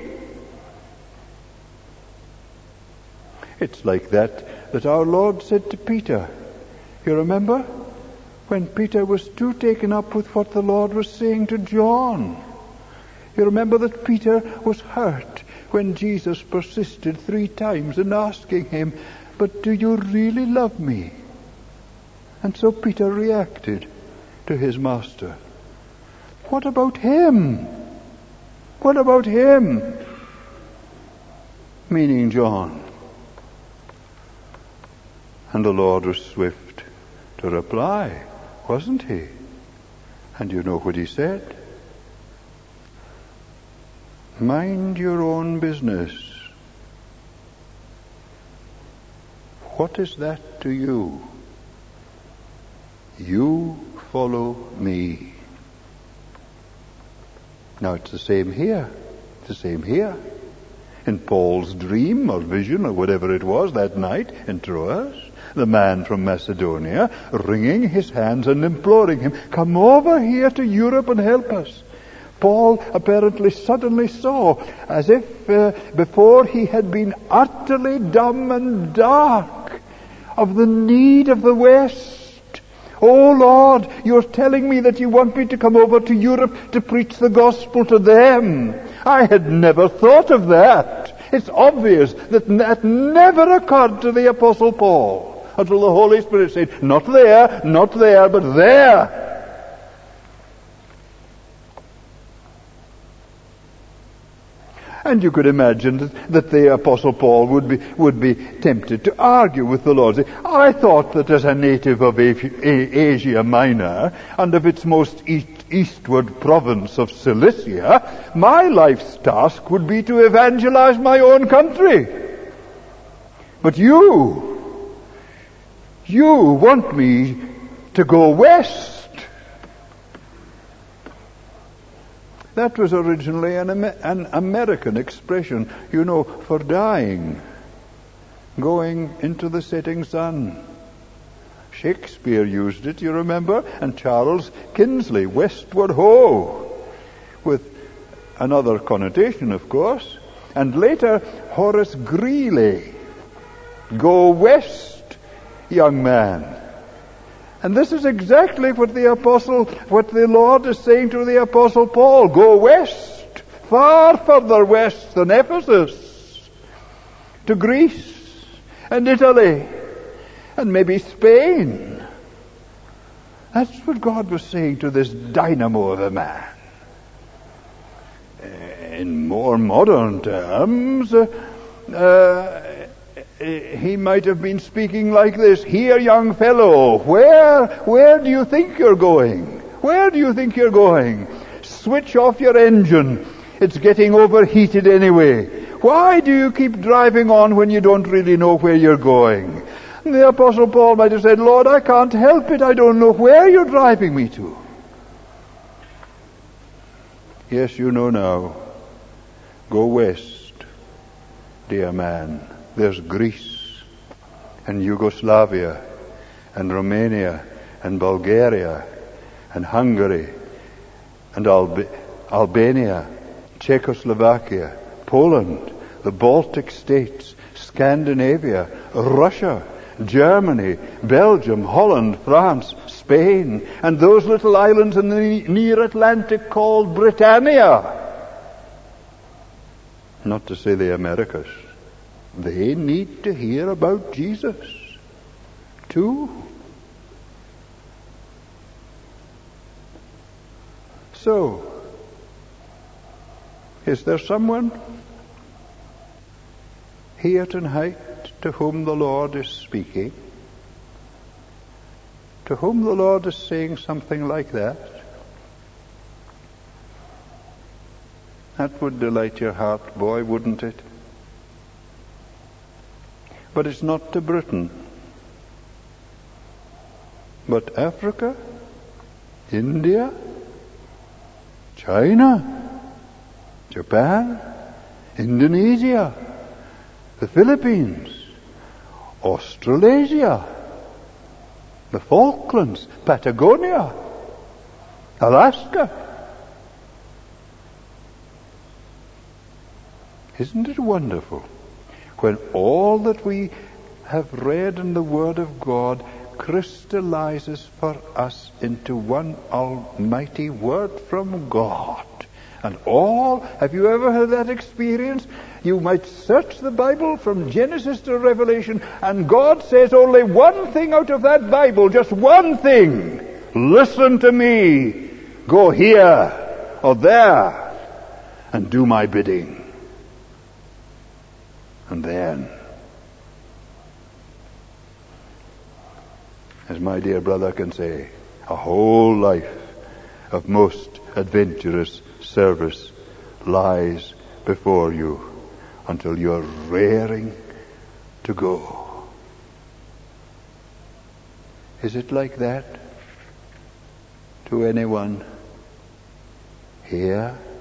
It's like that our Lord said to Peter. You remember? When Peter was too taken up with what the Lord was saying to John. You remember that Peter was hurt when Jesus persisted 3 times in asking him, but do you really love me? And so Peter reacted to his master. What about him? What about him? Meaning John. And the Lord was swift to reply, wasn't he? And you know what he said? Mind your own business. What is that to you? You follow me. Now it's the same here. It's the same here. In Paul's dream or vision or whatever it was that night in Troas, the man from Macedonia wringing his hands and imploring him, come over here to Europe and help us. Paul apparently suddenly saw, as if before he had been utterly dumb and dark, of the need of the West. Oh Lord, you're telling me that you want me to come over to Europe to preach the gospel to them. I had never thought of that. It's obvious that that never occurred to the Apostle Paul until the Holy Spirit said, not there, but there. And you could imagine that the Apostle Paul would be tempted to argue with the Lord. Say, I thought that as a native of Asia Minor and of its most eastward province of Cilicia, my life's task would be to evangelize my own country. But you want me to go west. That was originally an American expression, for dying, going into the setting sun. Shakespeare used it, you remember, and Charles Kingsley, westward ho, with another connotation, of course. And later, Horace Greeley, go west, young man. And this is exactly what the Lord is saying to the Apostle Paul. Go west, far further west than Ephesus, to Greece and Italy and maybe Spain. That's what God was saying to this dynamo of a man. In more modern terms, he might have been speaking like this. Here, young fellow, where do you think you're going? Where do you think you're going? Switch off your engine. It's getting overheated anyway. Why do you keep driving on when you don't really know where you're going? And the Apostle Paul might have said, Lord, I can't help it. I don't know where you're driving me to. Yes, you know now. Go west, dear man. There's Greece and Yugoslavia and Romania and Bulgaria and Hungary and Albania, Czechoslovakia, Poland, the Baltic states, Scandinavia, Russia, Germany, Belgium, Holland, France, Spain, and those little islands in the near Atlantic called Britannia. Not to say the Americas. They need to hear about Jesus, too. So, is there someone here tonight to whom the Lord is speaking? To whom the Lord is saying something like that? That would delight your heart, boy, wouldn't it? But it's not to Britain, but Africa, India, China, Japan, Indonesia, the Philippines, Australasia, the Falklands, Patagonia, Alaska. Isn't it wonderful? When all that we have read in the Word of God crystallizes for us into one almighty Word from God. And have you ever had that experience? You might search the Bible from Genesis to Revelation, and God says only one thing out of that Bible, just one thing. Listen to me. Go here or there and do my bidding. And then, as my dear brother can say, a whole life of most adventurous service lies before you until you're raring to go. Is it like that to anyone here?